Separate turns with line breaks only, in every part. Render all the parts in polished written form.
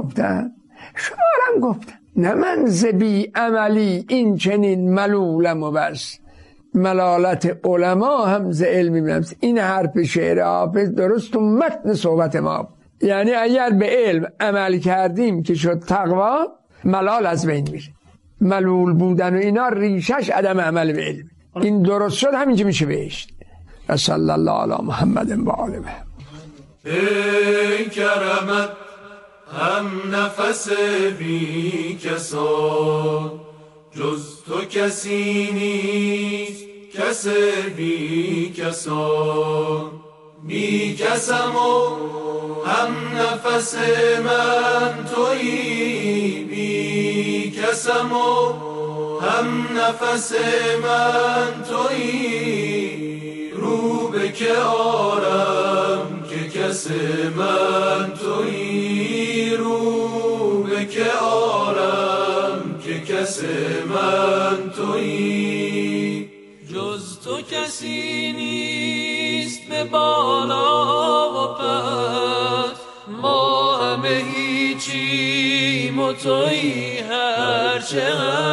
گفتن، شما هم گفتن، نه من زبی عملی این چنین ملولم و بس، ملالت علما هم ز علمی بنفس. این حرف شعر حافظ درست تو متن صحبت ما، یعنی اگر به علم عمل کردیم که شد تقوا، ملال از بین میره. ملول بودن و اینا ریشش عدم عمل به علم. این درست شد همینجا میشه بهشت. صلی الله علی محمد و آله محمد.
ای کرمت هم نفس بی کسان، جز تو کسی نیست کس بی کسان. بی کسم و هم نفس من تویی، بی کسم و هم نفس من تویی. رو به که آرم که کس من تویی، رو به که آرم که کس من تویی. جز تو کسی نیست به بالا و پس، ما همه هیچیم و تویی هرچه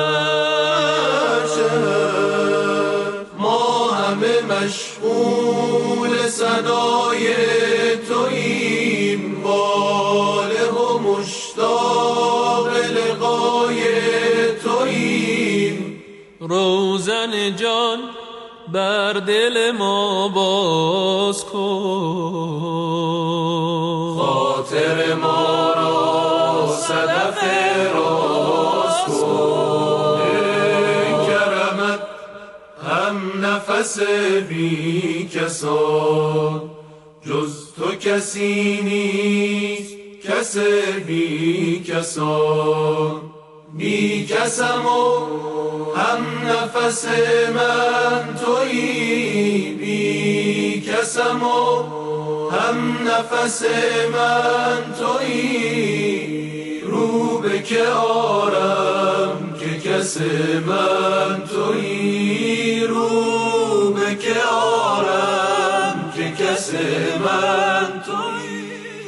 ما همه مشغول ثنای توییم، واله و مشتاق لقای توییم. روزن جان بر دل ما باز کن، خاطر ما را صدف راز کن. ای کرمت هم نفس بی کسان، جز تو کسی نیست کس بی کسان. بی کسم و هم نفس من تویی، بی کسم و هم نفس من تویی. رو به که آرم که کس من تویی، رو به که آرم که کس من تویی.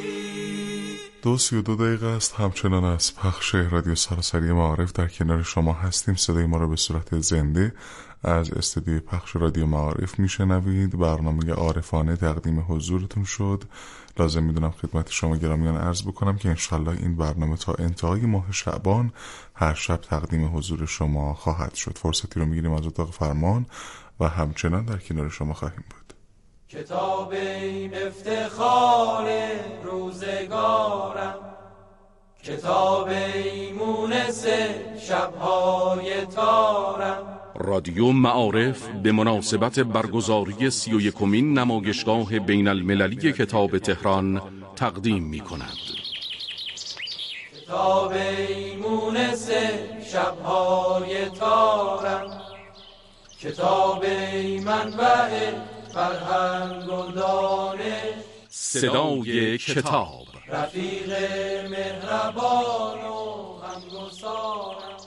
2:32 است. همچنان از پخش رادیو سراسری معارف در کنار شما هستیم. صدای ما را به صورت زنده از استودیوی پخش رادیو معارف میشنوید. برنامه عارفانه تقدیم حضورتون شد. لازم میدونم خدمت شما گرامیان عرض بکنم که انشالله این برنامه تا انتهای ماه شعبان هر شب تقدیم حضور شما خواهد شد. فرصتی رو میگیریم از اتاق فرمان و همچنان در کنار شما خواهیم بود.
کتاب این افتخار روزگارم، کتاب ایمونس شبهای تارم.
رادیو معارف به مناسبت برگزاری 31مین نمایشگاه بین المللی کتاب تهران تقدیم می کند.
کتاب ایمونس شبهای تارم، کتاب منبع فرهنگ و دانش.
صدای کتاب،
رفیق مهربان و همگسارم.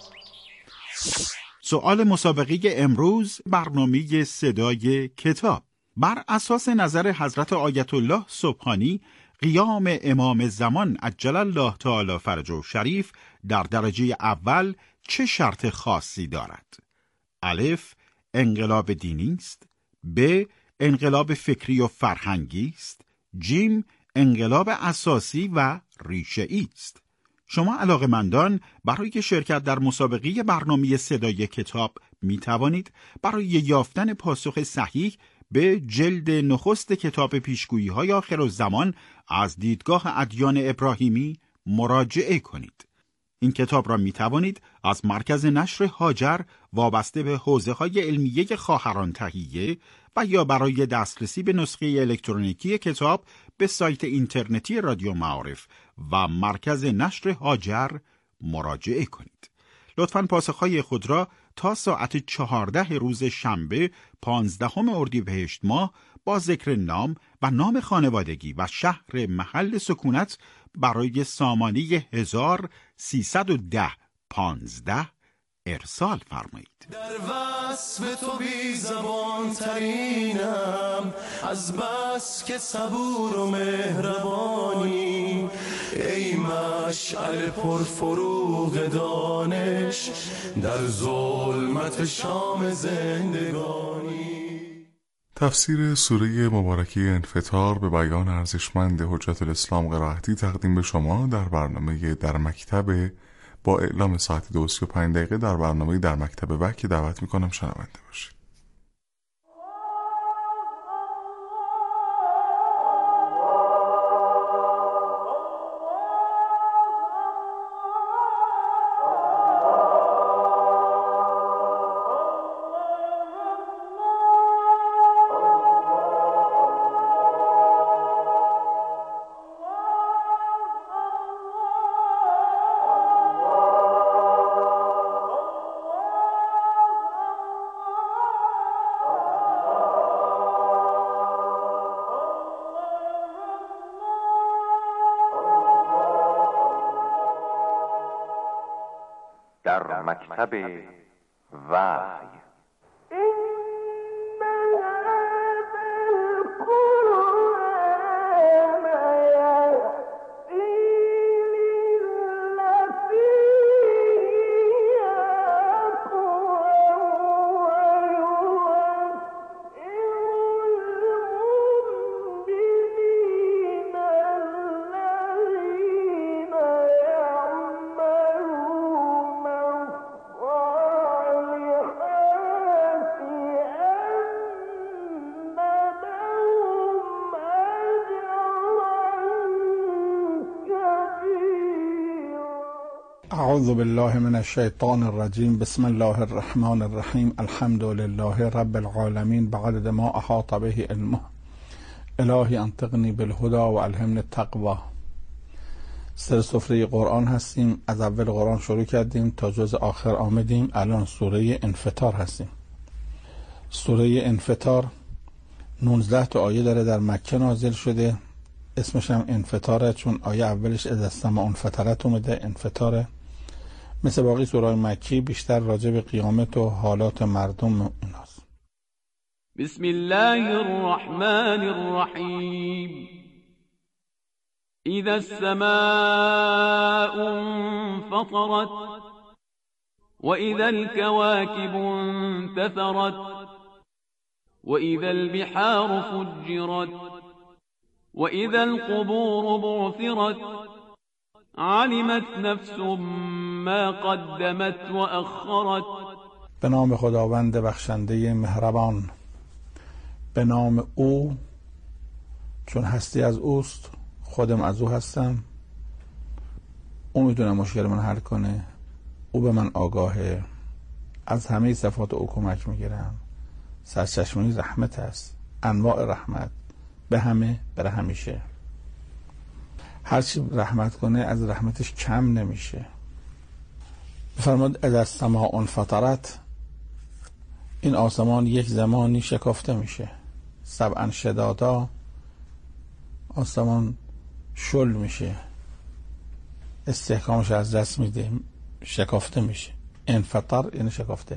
سؤال مسابقه امروز برنامه صدای کتاب. بر اساس نظر حضرت آیت الله سبحانی، قیام امام زمان عجل الله تعالی فرجه شریف در درجه اول چه شرط خاصی دارد؟ الف، انقلاب دینی است. ب، انقلاب فکری و فرهنگی است. جیم، انقلاب اساسی و ریشه‌ای است. شما علاقه‌مندان برای شرکت در مسابقه برنامه صدای کتاب می توانید برای یافتن پاسخ صحیح به جلد نخست کتاب پیشگویی‌های آخرالزمان از دیدگاه ادیان ابراهیمی مراجعه کنید. این کتاب را می توانید از مرکز نشر هاجر وابسته به حوزه‌های علمیه خواهران تهیه و یا برای دسترسی به نسخه الکترونیکی کتاب به سایت اینترنتی رادیو معارف و مرکز نشر هاجر مراجعه کنید. لطفاً پاسخهای خود را تا ساعت 14 روز شنبه 15 اردیبهشت ماه با ذکر نام و نام خانوادگی و شهر محل سکونت برای سامانه 1310 15 ارسال فرمایید.
در وصف تو بی زبان ترینم، از بس که صبور و مهربانی. ای مشعل پرفروغ دانش در ظلمت شام زندگانی.
تفسیر سوره مبارکه انفطار به بیان ارزشمند حجت الاسلام قرائتی تقدیم به شما در برنامه در مکتب با اعلام ساعت 2:35 در برنامه در مکتب وحی دعوت میکنم شنونده باشید.
در مکتب وحی.
اعوذ بالله من الشیطان الرجیم. بسم الله الرحمن الرحیم. الحمد لله رب العالمین بعدد ما احاط به علمه. الهی انطقنی بالهدى و الهمنی التقوی. سر سفره قرآن هستیم. از اول قرآن شروع کردیم تا جز آخر آمدیم. الان سوره انفطار هستیم. سوره انفطار 19 تا آیه داره، در مکه نازل شده. اسمش هم انفطاره چون آیه اولش اذا السماء انفطرت اومده. انفطاره مثل باقی سوره‌های مکی بیشتر راجع به قیامت و حالات مردم ایناست.
بسم الله الرحمن الرحیم. اذا السماء انفطرت واذا الكواكب انتثرت واذا البحار فجرت واذا القبور بعثرت علمت نفس ما قدمت واخرت.
به نام خداوند بخشنده مهربان. به نام او، چون هستی از اوست، خودم از او هستم. او میتونه مشکل من حل کنه. او به من آگاهه. از همه صفات او کمک میگیرم. سرچشمه رحمت است. انواع رحمت به همه بر همیشه. هرچی رحمت کنه از رحمتش کم نمیشه. بفرماد اذا السماء انفطرت، این آسمان یک زمانی شکافته میشه. سبعا شدادا، آسمان شل میشه، استحکامش از دست میده، شکافته میشه. انفطر یعنی شکافته.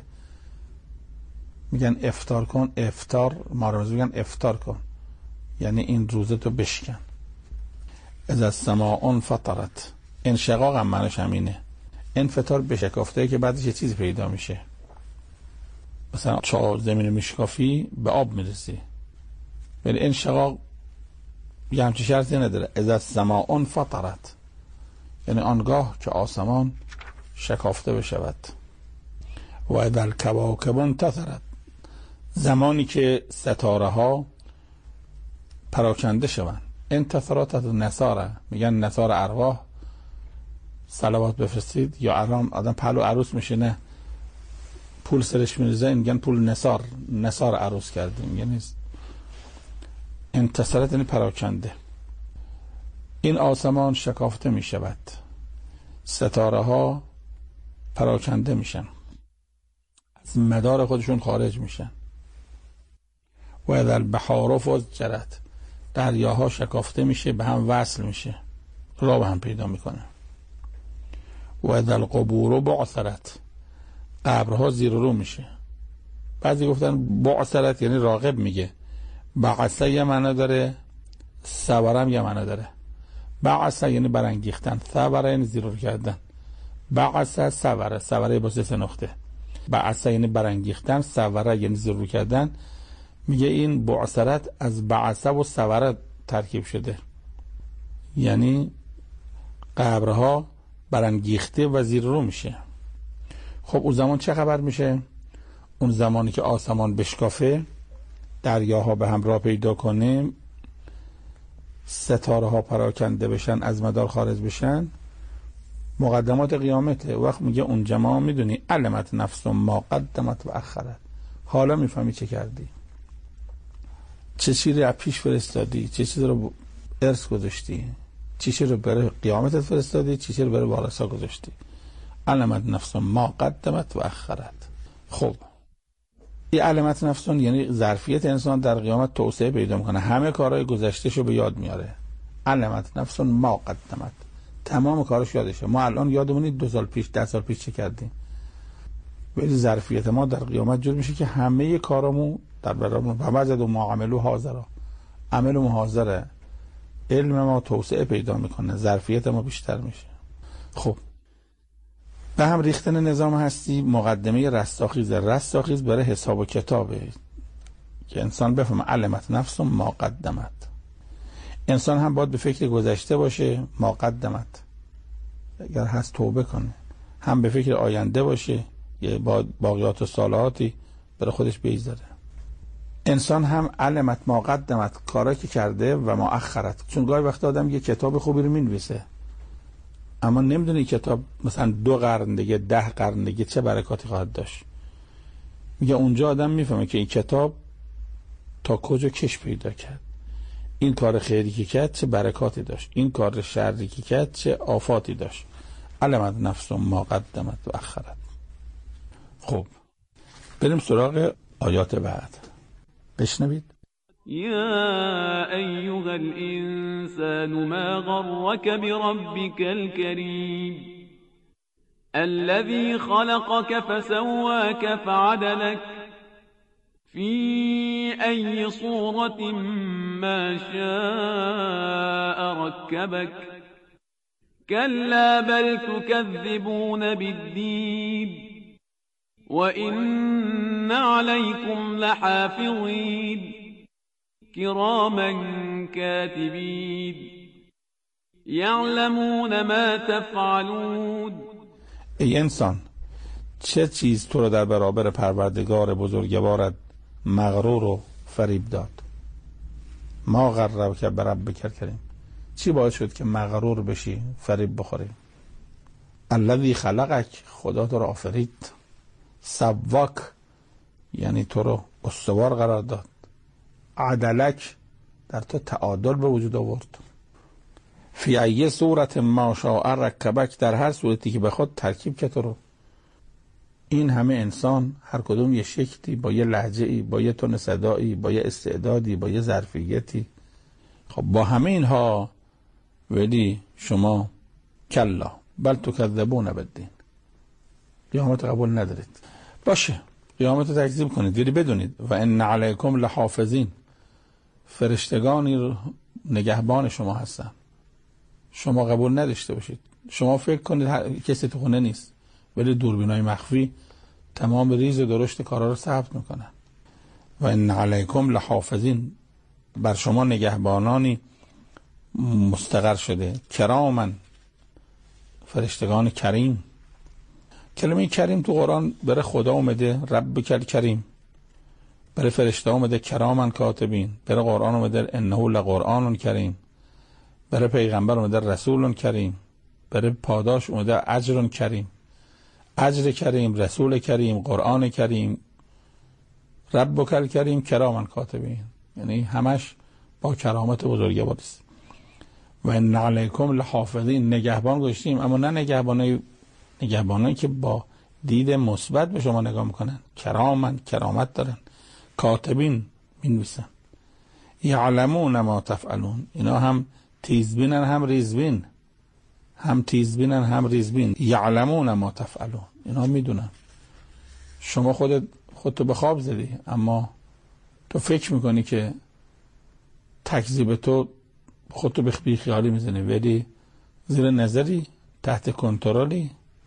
میگن افطار کن. افطار مارمز میگن افطار کن یعنی این روزتو بشکن. اذا السماء انفطرت، انشقاق هم معنیش همینه. انفطار بشکافته که بعدش یه چیزی پیدا میشه. مثلا چهار زمین میشکافی به آب میرسی، ولی انشقاق یه همچی شرطی نداره. اذا السماء انفطرت یعنی آنگاه که آسمان شکافته بشود. و اذا الکواکب انتثرت، زمانی که ستاره ها پراکنده شوند. انتثارات از نثاره، میگن نثار ارواح. صلوات بفرستید یا آدم پهلو عروس میشینه پول سرش میریزه، میگن پول نثار عروس کردیم. یعنی انتثارات یعنی پراکنده. این آسمان شکافته میشود، ستاره ها پراکنده میشن، از مدار خودشون خارج میشن. و اذا البحار فجرت، دریاها شکافته میشه، به هم وصل میشه، راه به هم پیدا میکنه. و اذا القبور بعثرت، قبرها زیر رو میشه. بعضی گفتن بعثرت یعنی راغب میگه. بعثه یه معنی داره، صبرم یه معنی داره. بعث یعنی برانگیختن، ثبره یعنی زیر کردن. بعث ثبره، ثبره با 3 نقطه. بعث یعنی برانگیختن، ثبره یعنی زیر کردن. میگه این بعثرت از بعثه و ثبره ترکیب شده، یعنی قبرها برانگیخته و زیر رو میشه. خب اون زمان چه خبر میشه؟ اون زمانی که آسمان بشکافه، دریاها به هم راه پیدا کنه، ستاره ها پراکنده بشن، از مدار خارج بشن، مقدمات قیامته. وقت میگه اون جماعه میدونی علمت نفس ما قدمت و اخرت، حالا میفهمی چه کردی، چه چیزی رو پیش فرستادی، چه چیزی رو ارث گذاشتی، چه چیزی رو برای قیامتت فرستادی، چه چیزی رو برای وارثا گذاشتی. علمت نفس ما قدمت و اخرت. خب این علمت نفس یعنی ظرفیت انسان در قیامت توسعه پیدا میکنه، همه کارهای گذشتهشو به یاد میاره. علمت نفس ما قدمت، تمام کارش یادشه. ما الان یادمونی 2 سال پیش 10 سال پیش چه کردیم، ولی ظرفیت ما در قیامت جور میشه که همه کارامون در برابر و وجد و ما عملو حاضره، عمل و حاضره، علم ما توسعه پیدا میکنه، ظرفیت ما بیشتر میشه. خب به هم ریختن نظام هستی مقدمه رستاخیز برای حساب و کتابه که انسان بفهمه علمت نفس ما قدمت. انسان هم باید به فکر گذشته باشه، ما قدمت اگر هست توبه کنه، هم به فکر آینده باشه، یه باقیات و صالحاتی برای خودش بگذاره. انسان هم علمت ما قدمت، کارایی که کرده و ما اخرت. چون گاهی وقت آدم یه کتاب خوبی رو مینویسه اما نمیدونه کتاب مثلا 2 قرن دیگه 10 قرن دیگه چه برکاتی خواهد داشت. میگه اونجا آدم میفهمه که این کتاب تا کجا کش پیدا کرد، این کار خیری که کرد چه برکاتی داشت، این کار شری که کرد چه آفاتی داشت. علمت نفس ما قدمت و اخرت. خب بریم سراغ آیات بعد، بشنوید.
يا أيها الإنسان ما غرك بربك الكريم الذي خلقك فسواك فعدلك في أي صورة ما شاء ركبك كلا بل تكذبون بالدين وإن عليكم لحافظين كراما كاتبين يعلمون ما تفعلون.
ای انسان، چه چیز تو رو در برابر پروردگار بزرگوارت مغرور و فریب داد؟ ما غرک بربک الکریم، چی باعث شد که مغرور بشی، فریب بخوری؟ الذی خلقک، خدا تو رو آفرید. سواک یعنی تو رو استوار قرار داد. عدلک در تو تعادل به وجود آورد. فی ای صورت ما شاء رکبک، در هر صورتی که بخواد ترکیب که تو رو. این همه انسان هر کدوم یه شکلی، با یه لهجه‌ای، با یه تون صدایی، با یه استعدادی، با یه ظرفیتی. خب با همه اینها ولی شما کلا بل تکذبون بالدین، قیامت قبول ندارید. باشه قیامت رو تکذیب کنید، ولی بدونید و ان علیکم لحافظین، فرشتگانی نگهبان شما هستن. شما قبول نداشته باشید. شما فکر کنید کسی تو خونه نیست، ولی دوربینای مخفی تمام ریز و درشت کارا رو ثبت میکنن. و ان علیکم لحافظین، بر شما نگهبانانی مستقر شده. کرامن، فرشتگان کریم. کلمه کریم تو قرآن برای خدا اومده ربک الکریم، برای فرشته اومده کرامن کاتبین، برای قرآن اومده انه لقرآن کریم، برای پیغمبر اومده رسول کریم، برای پاداش اومده اجر کریم. اجر کریم، رسول کریم، قرآن کریم، ربک الکریم، کرامن کاتبین، یعنی همش با کرامت بزرگواری است. و ان علیکم لحافظین، نگهبان گذاشتیم، اما نه نگهبانایی که با دید مثبت به شما نگاه میکنن. کرامن، کرامت دارن. کاتبین، مینویسن. یعلمون ما تفعلون، اینا هم تیزبینن هم ریزبین، هم تیزبینن هم ریزبین. یعلمون ما تفعلون، اینا میدونن. شما خودتو به خواب زدی، اما تو فکر میکنی که تکذیب تو خودتو به بیخیالی میزنی، ولی زیر نظری، تحت کنترلی.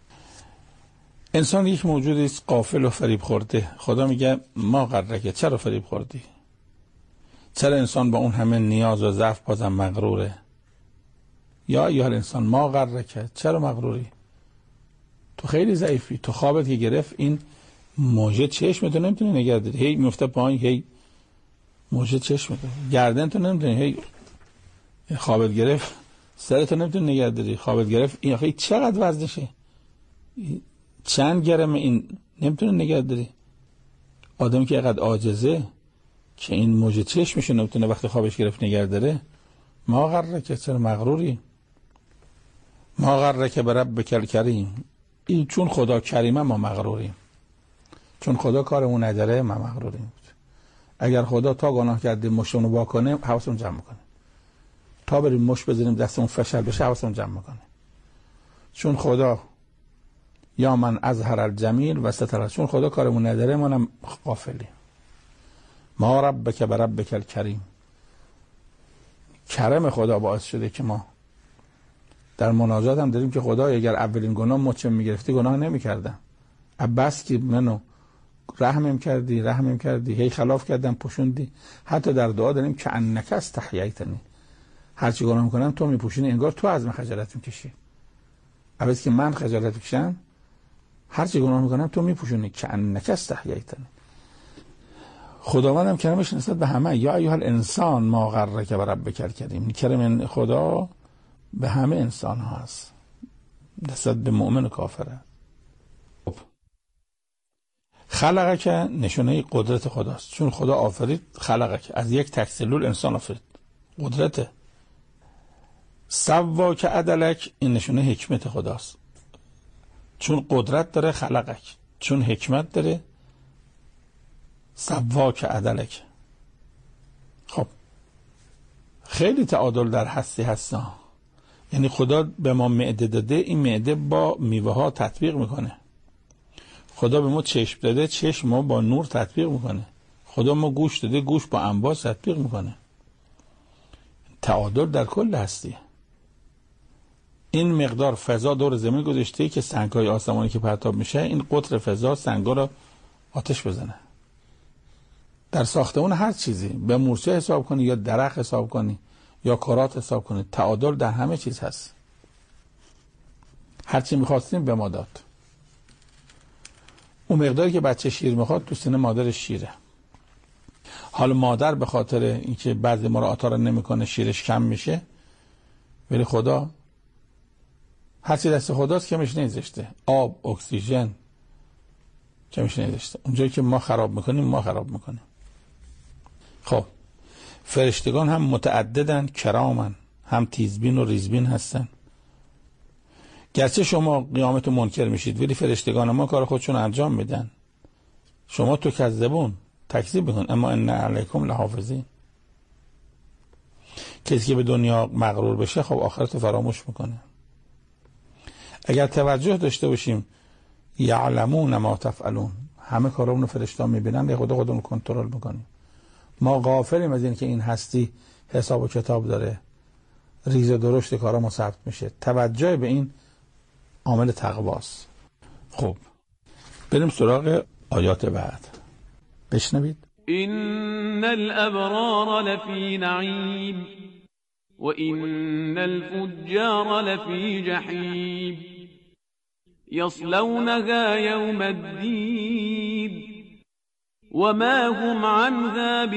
انسان یک موجودی است غافل و فریب خورده. خدا میگه ما غرک، چرا فریب خوردی؟ چرا انسان با اون همه نیاز و ضعف بازم مغروره؟ یا ایها الانسان ما غرک، چرا مغروری؟ تو خیلی ضعیفی. تو خوابت که گرفت این موجه چشمتو نمیتونه نگه داری، هی میفته پایین، هی موجه چشمتو. گردنتو نمیتونه، هی خوابت گرفت سرتو نمیتونه نگه داری، خوابت گرفت این آخه چقدر وزنشه، چند گرم این نمیتونه نگه داری. آدمی که اینقدر عاجزه که این موجه چشمشو نمیتونه وقتی خوابش گرفت نگه داره، ما غرک، چرا مغروری؟ ما غرک بربک الکریم. این چون خدا کریمه ما مغروریم، چون خدا کارمون نداره ما مغروریم. اگر خدا تا گناه کردیم مشتونو واکنه حواسمون جمع میکنه، تا بریم مش بزنیم دستمون فشل بشه حواسمون جمع میکنه. چون خدا یا من اظهر الجمیل و ستر، چون خدا کارمون نداره ما هم غافلیم. ما ربک بربک الکریم. کرم خدا باعث شده که ما در مناجات هم داریم که خدا اگر اولین گناه مچم میگرفتی گناه نمیکردم، بس که منو رحمم کردی هی خلاف کردم پوشوندی. حتی در دعا داریم که انک استحییتنی، هرچی گناه میکنم تو میپوشونی، انگار تو از من خجالت میکشی. عوض که من خجالت بکشم، هرچی گناه میکنم تو میپوشونی، که انک استحییتنی. خداوندم کرمش نسبت به همه. یا ایها الانسان ما غرک بربک الکریم. کرم خدا به همه انسان ها هست، نسبت به مؤمن و کافره. خلقه که نشونه قدرت خداست، چون خدا آفرید خلقه که از یک تک سلول انسان آفرید، قدرته. سوا که عدلک، این نشونه حکمت خداست، چون قدرت داره خلقک، چون حکمت داره سوا که عدلک. خب خیلی تعادل در هستی هستا. یعنی خدا به ما معده داده، این معده با میوه ها تطبیق میکنه. خدا به ما چشم داده، چشم ما با نور تطبیق میکنه. خدا ما گوش داده، گوش با انباز تطبیق میکنه. تعادل در کل هستی. این مقدار فضا دور زمین گذاشته که سنگ‌های آسمانی که پرتاب میشه، این قطر فضا سنگ‌ها رو آتش بزنه. در ساختمون هر چیزی به مورچه حساب کنی یا درخت حساب کنی یا کارات حساب کنی، تعادل در همه چیز هست. هر چی می‌خواستیم به ما داد. اون مقداری که بچه شیر میخواد تو سینه مادرش شیره. حالا مادر به خاطر اینکه بعضی مراعاتا رو نمیکنه شیرش کم میشه، ولی خدا هر چی دست خداست کمش نمیذاشته. آب، اکسیژن کمش نمیذاشته. اونجایی که ما خراب میکنیم ما خراب میکنیم. خب فرشتگان هم متعددن، کرامن، هم تیزبین و ریزبین هستن. گرچه شما قیامت منکر میشید ولی فرشتگان ما کار خودشون انجام میدن. شما تو کذبون تکذیب میکن، اما ان علیکم لحافظین. کسی که به دنیا مغرور بشه خب آخرت رو فراموش میکنه. اگر توجه داشته باشیم یعلمون ما تفعلون، همه کارامون رو فرشته‌ها میبینن، به خودمون کنترل میکنیم. ما غافلیم از این که این هستی حساب و کتاب داره، ریز و درشت کارامون ثبت میشه. توجه به این عامل تقواست. خب بریم سراغ آیات بعد. بشنوید.
إن الأبرار لفي نعيم وإن الفجار لفي جحيم يصلونها يوم الدين وما هم عنها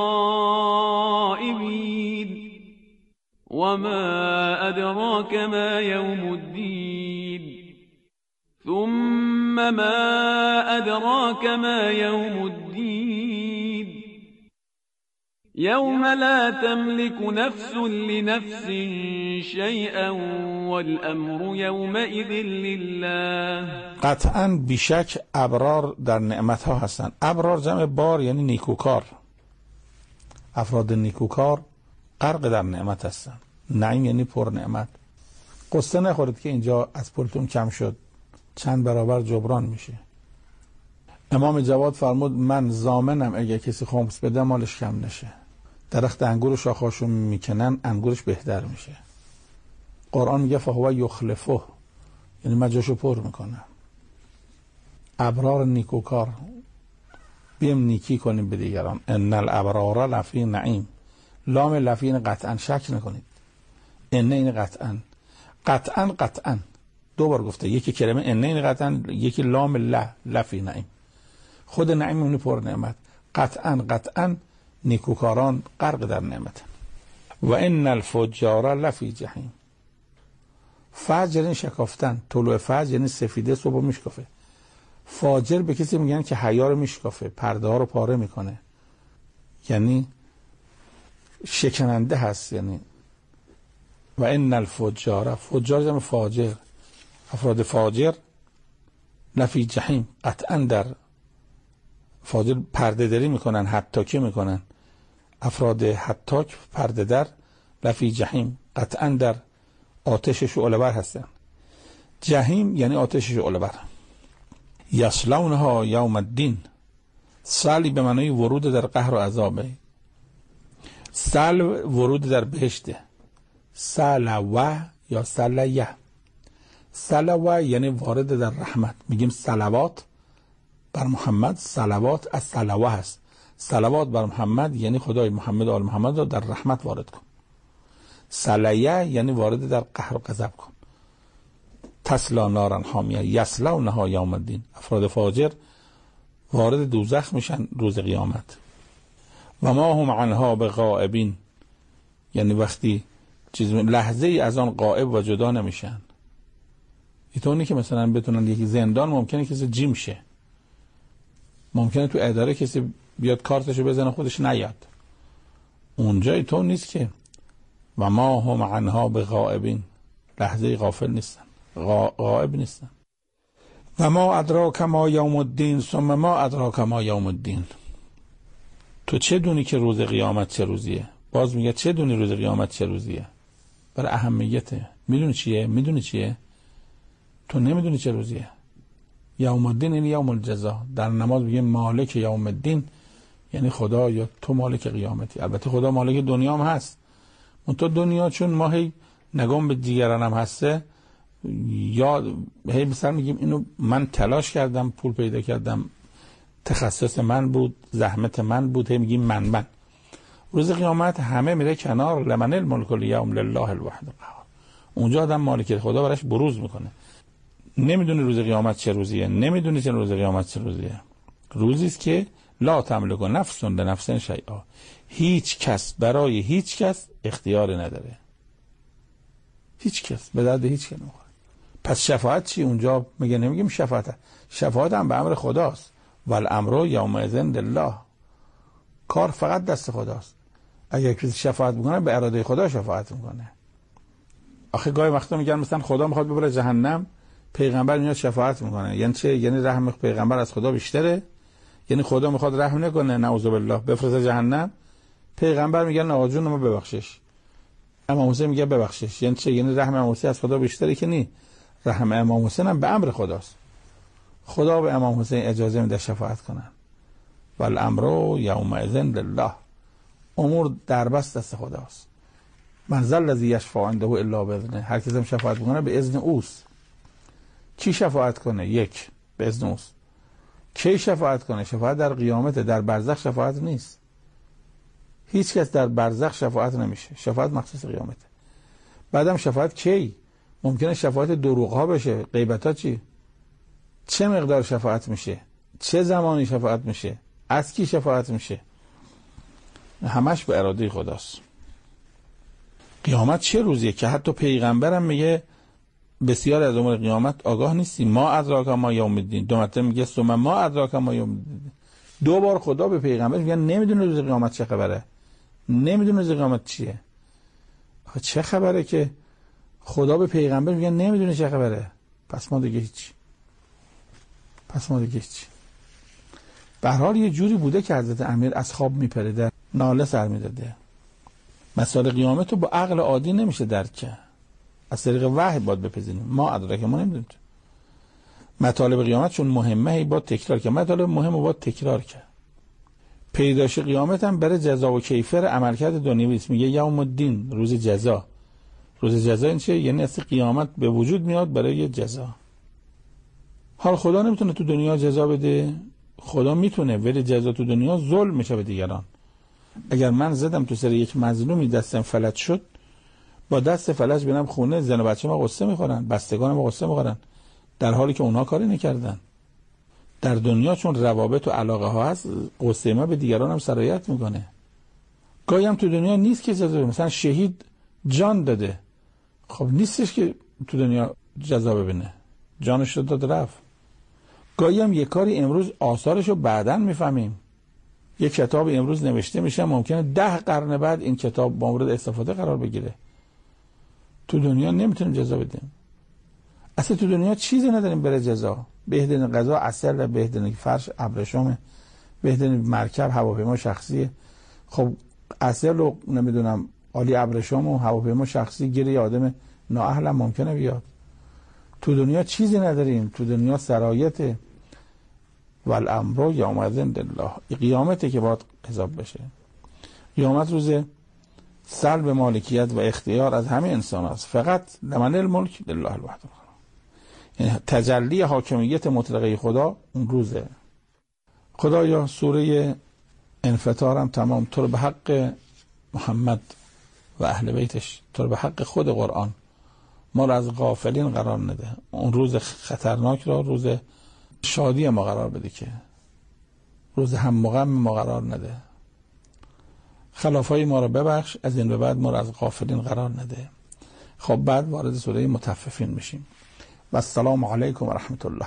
بغائبين وما أدراك ما يوم الدين ثم ما أدراك ما يوم الدين يوم لا تملك نفس لنفس شيئا والأمر يومئذ لله.
قطعا بیشک ابرار در نعمت ها هستند. ابرار جمع بار یعنی نیکوکار. افراد نیکوکار غرق در نعمت هستند. نعیم یعنی پر نعمت. قصه نخورید که اینجا از پولتون کم شد، چند برابر جبران میشه. امام جواد فرمود من ضامنم اگه کسی خمس بده مالش کم نشه. درخت انگور شاخهاشو میکنن انگورش بهتر میشه. قرآن میگه فهو یخلفه، یعنی من جاشو پر میکنم. ابرار نیکوکار بیم نیکی کنیم به دیگران. ان الابرار لفی نعیم. لام لفی این قطعا، شک نکنید. ان این قطعا، قطعا قطعا دو بار گفته. یکی کلمه ان این قطعا، یکی لام لفی نعیم. خود نعیم اونی پر نعمت. قطعا قطعا نیکوکاران غرق در نعمت. و ان الفجار لفی جهنم. فجر این شکافتن، طلوع فجر یعنی سفیده صبح میشکافه. فاجر به کسی میگن که حیا رو میشکافه، پرده ها رو پاره میکنه، یعنی شکننده هست. یعنی و ان الفجار، فجار جمع فاجر، افراد فاجر لفی جهنم، قطعا در فاجر پرده داری میکنن، حتاکی میکنن. افراد حتاک پرده در لفی جهنم، قطعا در آتش شعله‌ور هستن. جهنم یعنی آتش شعله‌ور. یصلونها یوم الدین. سلی به معنای ورود در قهر و عذابه. سل ورود در بهشته. سلوه یا سلیه. سلوه یعنی وارد در رحمت. میگیم صلوات بر محمد، صلوات از سلوه هست. صلوات بر محمد یعنی خدای محمد و آل محمد رو در رحمت وارد کن. سلیه یعنی وارد در قهر و غضب کن. تسلا نارن حامیه. یصلونها یوم الدین. افراد فاجر وارد دوزخ میشن روز قیامت. و ما هم عنها بغائبین، یعنی وقتی لحظه ای از آن غائب و جدا نمیشن. اینطوری که مثلا بتونن یکی زندان ممکنه کسی جیم شه، ممکنه تو اداره کسی بیاد کارتشو بزنه خودش نیاد. اونجا اینطور نیست که و ما هم عنها بغائبین، لحظه غافل نیستن، غائب نیستن. و ما ادراک ما یوم الدین ثم ما ادراک ما یوم الدین. تو چه دونی که روز قیامت چه روزیه؟ باز میگه چه دونی روز قیامت چه روزیه؟ برای اهمیته. میدونی چیه؟ میدونی چیه؟ تو نمیدونی چه روزیه. یوم الدین یعنی یوم الجزا. در نماز میگه مالک یوم الدین، یعنی خدا یا تو مالک قیامتی. البته خدا مالک دنیا هم هست، اون تو دنیا چون ما هی نگام به دیگران هم هسته، یا هی مثلا میگیم اینو من تلاش کردم پول پیدا کردم، تخصص من بود، زحمت من بود، هی میگیم من. روز قیامت همه میره کنار. لمن الملک الیوم لله الواحد القهار. اونجا آدم مالک خدا براش بروز میکنه. نمیدونه روز قیامت چه روزیه، نمیدونه چه روز قیامت چه روزیه. روزی است که لا تملک نفس لنفس شیئا. هیچ کس برای هیچ کس اختیار نداره. هیچ کس به درد هیچ کس نمیخوره. پس شفاعت چی اونجا؟ میگه نمیگیم شفاعت. شفاعت هم به امر خداست. والامر یومئذ لله. کار فقط دست خداست. اگر کسی شفاعت میکنه به اراده خدا شفاعت میکنه. آخه گاهی وقتا میگن مثلا خدا میخواد ببره جهنم، پیغمبر میاد شفاعت میکنه. یعنی چه؟ یعنی رحم پیغمبر از خدا بیشتره؟ یعنی خدا میخواد رحم نکنه نعوذ بالله بفرسته جهنم، پیغمبر میگه نه جون ما ببخشش، امام حسین میگه ببخشش. یعنی چه؟ یعنی رحم امام حسین از خدا بیشتره که نی. رحم امام حسین هم به امر خداست. خدا به امام حسین اجازه میده شفاعت کنن. والامر یومئذ لله. امور در بست دست خداست. من ذا الذی یشفع عنده الا باذنه. هر کسی هم شفاعت میکنه به اذن اوست. کی شفاعت کنه؟ یک، به اذن اوست. کی شفاعت کنه؟ شفاعت در قیامت. در برزخ شفاعت نیست. هیچ کس در برزخ شفاعت نمیشه. شفاعت مخصوص قیامته. بعدم شفاعت کی؟ ممکنه شفاعت دروغ ها بشه. غیبت ها چی؟ چه مقدار شفاعت میشه؟ چه زمانی شفاعت میشه؟ از کی شفاعت میشه؟ همش به اراده خداست. قیامت چه روزیه که حتی پیغمبرم میگه بسیار از امور قیامت آگاه نیستی. ما ادراک ما یوم الدین. دو مرتبه میگه ثم ما ادراک ما یوم الدین. دو بار خدا به پیغمبر میگه نمیدونه روز قیامت چه خبره، نمیدونه روز قیامت چیه. چه خبره که خدا به پیغمبر میگه نمیدونه چه خبره؟ پس ما دیگه هیچ. به هر حال یه جوری بوده که حضرت امیر از خواب میپریده، ناله سر میداده. مسائل قیامت رو با عقل عادی نمیشه درک کرد. از طریق وحی باید بپذیریم. ما ادراک ما نمیدونیم. مطالب قیامت چون مهمه، هی باید تکرار کرد. مطالب مهم رو باید تکرار کرد. پیداش قیامت هم برای جزا و کیفر عملکرد دنیوی است. میگه یوم الدین، روز جزا. روز جزا این چیه؟ یعنی اصل قیامت به وجود میاد برای جزا. حال خدا نمیتونه تو دنیا جزا بده؟ خدا میتونه، ولی جزا تو دنیا ظلم میشه به دیگران. اگر من زدم تو سر یک مظلومی دستم فلج شد، با دست فلج بینم خونه، زن و بچه ما قصه میخورن، بستگان ما قصه میخورن، در حالی که اونا کاری نکردن. در دنیا چون روابط و علاقه ها هست، قصه ما به دیگران هم سرایت میکنه. گاهی هم تو دنیا نیست که جزا، مثلا شهید جان داده، خب نیستش که تو دنیا جزا ببینه، جانش رو داد رفت. گاهی هم یک کاری امروز آثارش رو بعداً میفهمیم. یک کتاب امروز نوشته میشه، ممکنه 10 قرن بعد این کتاب با مورد استفاده قرار بگیره. تو دنیا نمیتونیم جزا بدیم. اصلا تو دنیا چیزی نداریم برای جزا. بهترین غذا عسل و بهترین فرش ابریشم، بهترین مرکب هواپیما شخصیه. خب عسل رو نمیدونم عالی ابریشم و هواپیما شخصی گیر یه آدم نااهل ممکنه بیاد. تو دنیا چیزی نداریم. تو دنیا سرایت والامر یومئذ لله، قیامته که باید حساب بشه. قیامت روز سلب مالکیت و اختیار از همه انسان است. فقط لمن الملک لله الواحد القهار، یعنی تجلی حاکمیت مطلقه خدا اون روزه. خدایا سوره انفطارم تمام تو رو به حق محمد و اهل بیتش، تو رو به حق خود قرآن، ما رو از غافلین قرار نده. اون روز خطرناک را روز شادی ما قرار بده، که روز هم غم ما قرار نده. خلافای ما رو ببخش، از این به بعد ما رو از غافلین قرار نده. خب بعد وارد سوره مطففین میشیم. و السلام علیکم و رحمت الله.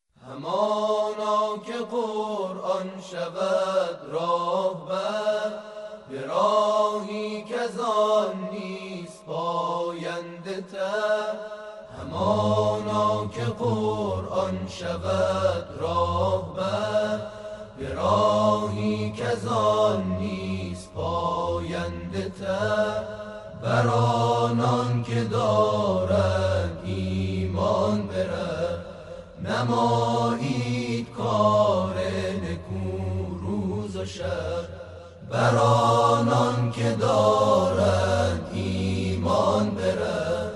همانا که قرآن شود راهبر، به راهی که زان نیست پاینده تر. همانا که قرآن شود راهبر، به راهی که زان نیست پاینده تر. بر آنان که دارند ایمان برد، نمایید کار نکو روز و شب. بر آنان که دارند ایمان برد،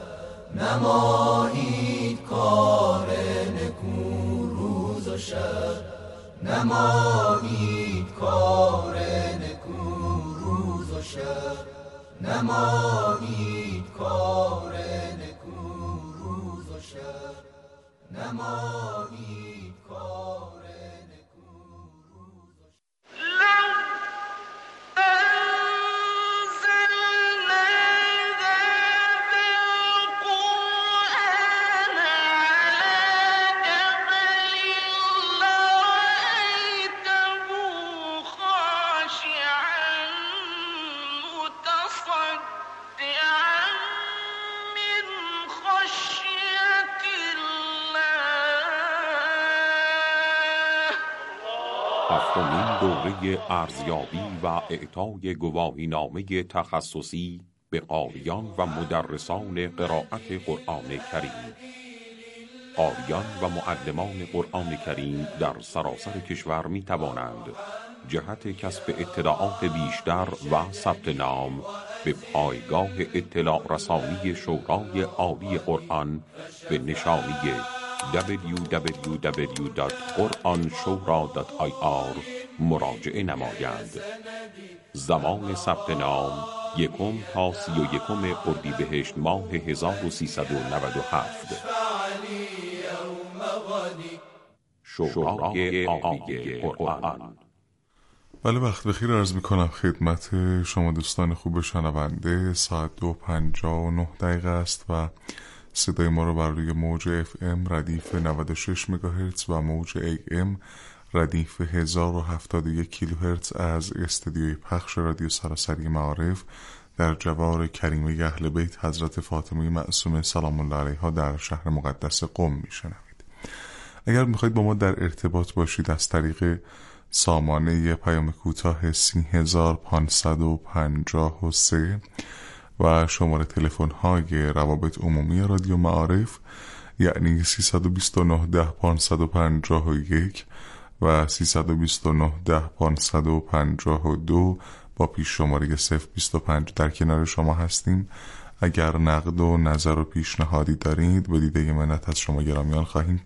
نمایید کار نکو روز و شب. نمایید کار نکو روز و شب. نمایید کار نکو روز و شب. نمایید کار نکو روز و شب.
هفتمین دوره ارزیابی و اعطای گواهینامه تخصصی به قاریان و مدرسان قرائت قرآن کریم. قاریان و معلمان قرآن کریم در سراسر کشور می توانند جهت کسب اطلاعات بیشتر و ثبت نام به پایگاه اطلاع رسانی شورای عالی قرآن به نشانی www.quranshura.ir مراجعه نمایند. زمان ثبت نام 1 تا 31 اردیبهشت ماه 1397. شورای عالی قرآن.
بله، وقت بخیر عرض میکنم خدمت شما دوستان خوب شنونده. ساعت 2:59 است و صدای ما رو بر روی موج FM ردیف 96 مگاهرتز و موج AM ردیف 1071 کیلوهرتز از استودیوی پخش رادیو سراسری معارف در جوار کریمه اهل بیت حضرت فاطمه معصومه سلام الله علیها در شهر مقدس قم میشنوید. اگر میخواید با ما در ارتباط باشید از طریق سامانه پیام کوتاه 30553 و شماره تلفن های روابط عمومی رادیو معارف یعنی 329 10 551 و 329 10 552 با پیش شماره 025 در کنار شما هستیم. اگر نقد و نظر و پیشنهادی دارید به دیده منت از شما گرامیان خواهیم